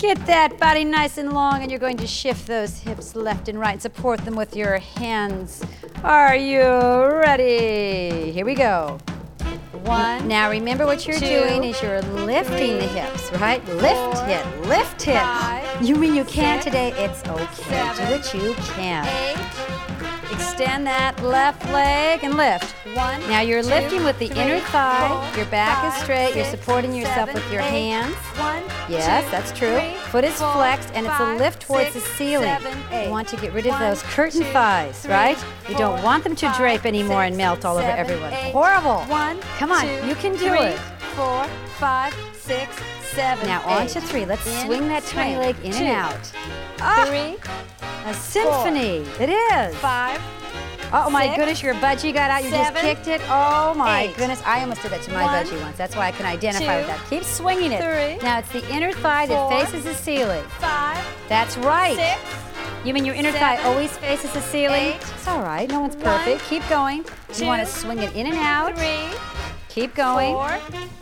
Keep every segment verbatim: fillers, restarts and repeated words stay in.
Get that body nice and long, and you're going to shift those hips left and right. Support them with your hands. Are you ready? Here we go. One. Now remember what you're two, doing is you're lifting three, the hips, right? four, Lift it, lift it. five, You mean you can six, today? It's okay. seven, Do what you can. eight, Extend that left leg and lift. one, Now you're two, lifting with the three, inner thigh. four, Your back is five, straight. You're six, supporting yourself seven, with your eight, hands. One, Yes, two, that's true. three, Foot is four, flexed, and it's a five, lift towards six, the ceiling. seven, eight. You want to get rid of One, those curtain two, thighs, three, right? You don't four, want them to five, drape anymore and six, melt all over seven, everyone. eight. Horrible. One, Come on, two, you can do three, it. Four, five, six, seven, Now on eight. to three. Let's In, swing that twenty leg in two, and out. Ah, Three, a symphony. It is. five, Oh my six, goodness, your budgie got out. You seven, just kicked it. Oh my eight. goodness. I almost did that to my One, budgie once. That's why I can identify with two, that. Keep swinging it. three, now it's the inner thigh four, that faces the ceiling. five, That's right. six, You mean your inner thigh seven, always faces the ceiling? eight, It's all right. No one's one, perfect. Keep going. two, You want to swing it in and out. three, Keep going. four,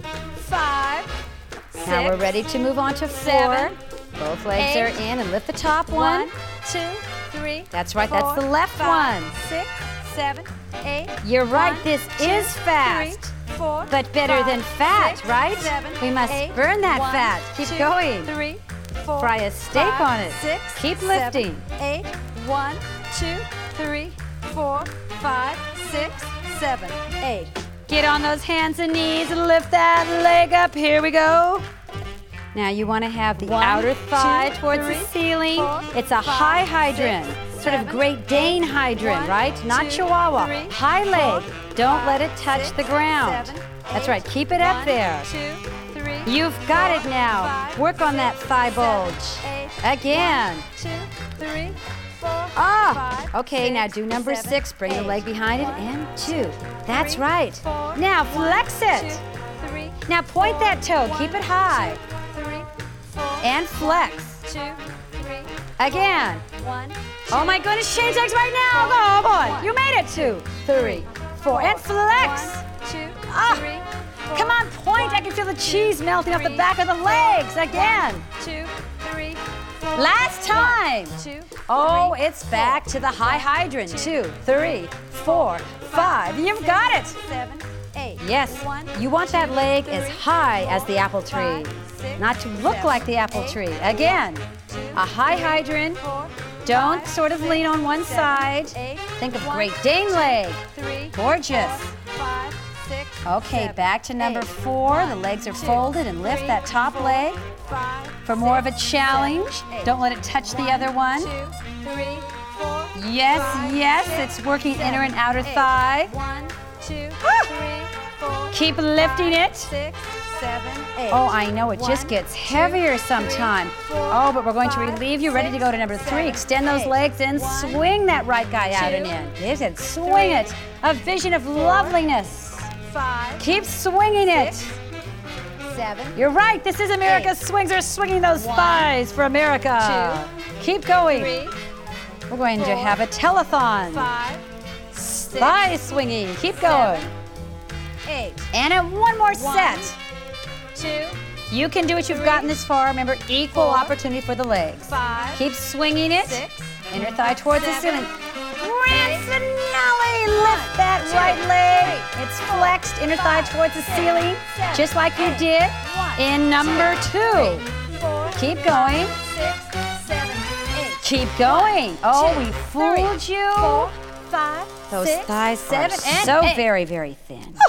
five, six, Now we're ready to move on to four. seven, Both legs eight, are in and lift the top one. one, two, three. That's right. four, That's the left five, one. Six, seven, eight. You're right. one, This two, is fast. Three, four, But better five, than fat, six, right? seven, We must eight, burn that one, fat. Keep two, going. Three, four, Fry a steak five, on it. Six, Keep seven, lifting. Eight, one, two, three, four, five, six, seven, eight. Get on those hands and knees and lift that leg up. Here we go. Now you want to have the One, outer thigh two, towards three, the ceiling. four, It's a five, high hydrant, six, sort of seven, Great Dane eight, hydrant, one, right? Not two, Chihuahua. three, High leg. four, Don't five, let it touch six, the ground. seven, That's eight, right. Keep it up one, there. Two, three, You've got four, it now. five, Work on that six, thigh seven, bulge. eight, Again. One, two, three, four, Ah, five, okay, six, now do number seven, six. Bring the eight. leg behind it One, and two. That's three, right. four, Now one, flex it. two, three, Now point four, that toe. one, Keep it high. two, three, four, And flex. two, three, Again. one, Oh my goodness, change legs right now. Oh boy, One. you made it. Two, three, four, and flex. One, two, Ah, three, four, Come on, point. one, I can feel the two, cheese melting off the three, back of the legs. Again. One, two, three, four, Last time. one, two, Oh, three, it's back four, to the high one, hydrant. two, Two, three, four, five. You've got it. seven, eight. Yes, One, you want that two, leg as three, high as four, the apple tree, five, six, not to look seven, like the apple eight, tree. Again, two, a high three, hydrant. four, Don't five, sort of six, lean on one seven, side. eight, Think of one, Great Dane two, leg. three, Gorgeous. four, five, six, Okay, seven, back to number eight. four. The One, legs are two, folded and lift three, that top four, leg five, for more of a six, challenge. seven, eight. Don't let it touch the other one. Two, three, four, Yes, five, yes, six, it's working seven, inner and outer eight. thigh. One, two, Ah! three, four, Keep lifting five, it. Six, seven, eight. Oh, I know, it just One, gets two, heavier three, sometime. four, Oh, but we're going to five, relieve you. Ready to go to number six, three. seven, Extend those eight. legs and One, swing that right guy out two, and in. Yes, and swing three, it. A vision of loveliness. Five, Keep swinging it. six, seven, You're right. This is America eight. Swings. Are swinging those One, thighs for America. Keep going. three, We're going to four, have a telethon. five, six, Thigh swinging. Keep going. seven, eight. And a one more One, set. Two, You can do it. You've three, gotten this far. Remember, equal four, opportunity for the legs. five, Keep swinging it. six, Inner thigh towards the seven, ceiling. Rancinelli, lift that two, right leg. three, It's four, flexed, inner thigh five, towards the six, ceiling, seven, just like you eight, did one, in number two. four, Keep going. six, seven, eight. Keep going. Oh, two, we three, fooled you. Four, five, Those six, thighs seven, are and so eight. very, very thin.